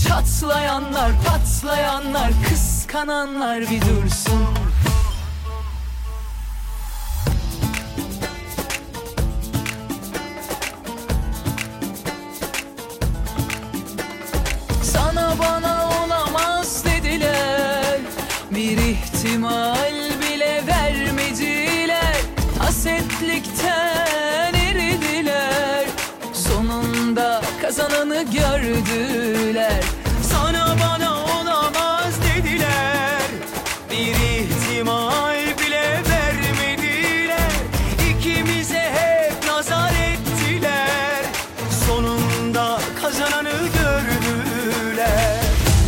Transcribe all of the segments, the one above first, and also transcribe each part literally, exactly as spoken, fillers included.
Çatlayanlar, patlayanlar, kıskananlar bir dursun. Sana bana olamaz dediler, bir ihtimal bile vermediler. Hasetlikten eridiler, sonunda kazananı gördüler. Sana bana olamaz dediler, bir ihtimal bile vermediler. İkimize hep nazar ettiler, sonunda kazananı gördüler.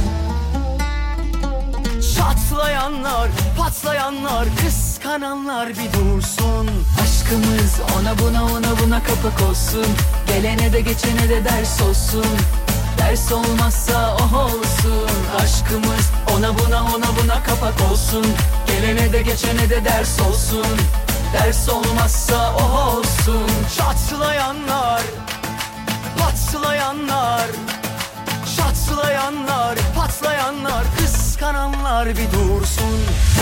Çatlayanlar, patlayanlar, kıskananlar bir dursun. Aşkımız ona buna ona buna kapak olsun. Gelene de geçene de ders olsun. Ders olmazsa oh olsun. Aşkımız ona buna ona buna kapak olsun. Gelene de geçene de ders olsun. Ders olmazsa oh olsun. Çatlayanlar, patlayanlar, çatlayanlar, patlayanlar, kıskananlar bir dursun.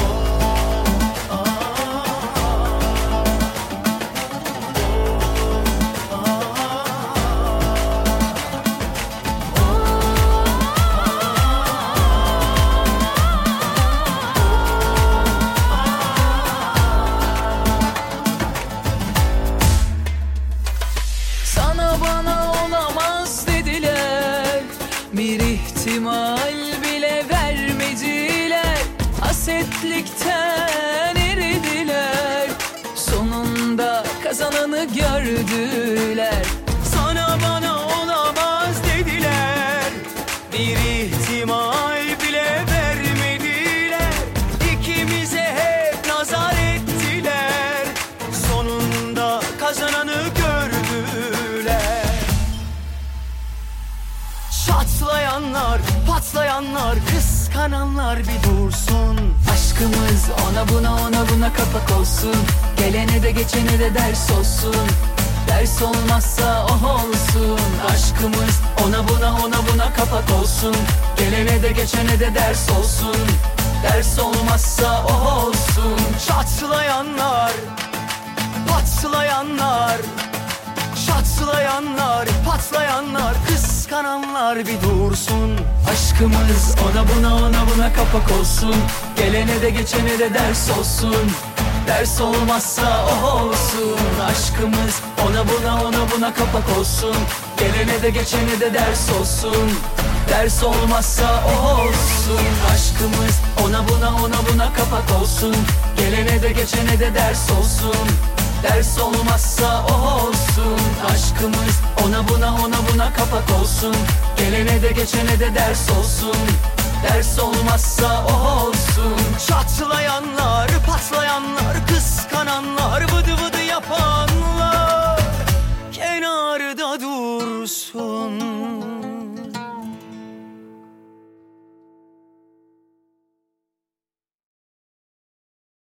Bir ihtimal bile vermediler. Hasetlikten eridiler, sonunda kazananı gördüler. Sana bana olamaz dediler, bir ihtimal bile vermediler. İkimize hep nazar ettiler, sonunda kazananı gördüler. Çatlayanlar, patlayanlar, kıskananlar bir dursun. Aşkımız ona buna ona buna kapak olsun. Gelene de geçene de ders olsun. Ders olmazsa oh olsun. Aşkımız ona buna ona buna kapak olsun. Gelene de geçene de ders olsun. Ders olmazsa oh olsun. Çatlayanlar, patlayanlar, çatlayanlar, patlayanlar, kıskananlar bir dursun. Aşkımız ona buna ona buna kapak olsun. Gelene de geçene de ders olsun. Ders olmazsa oh olsun. Aşkımız ona buna ona buna kapak olsun. Gelene de geçene de ders olsun. Ders olmazsa oh olsun. Aşkımız ona buna ona buna kapak olsun. Gelene de geçene de ders olsun. Ders olmazsa oh olsun. Aşkımız ona buna ona buna kapak olsun. Gelene de geçene de ders olsun. Ders olmazsa oh olsun. Çatlayanlar, patlayanlar, kıskananlar, vıdı vıdı yapanlar kenarda dursun.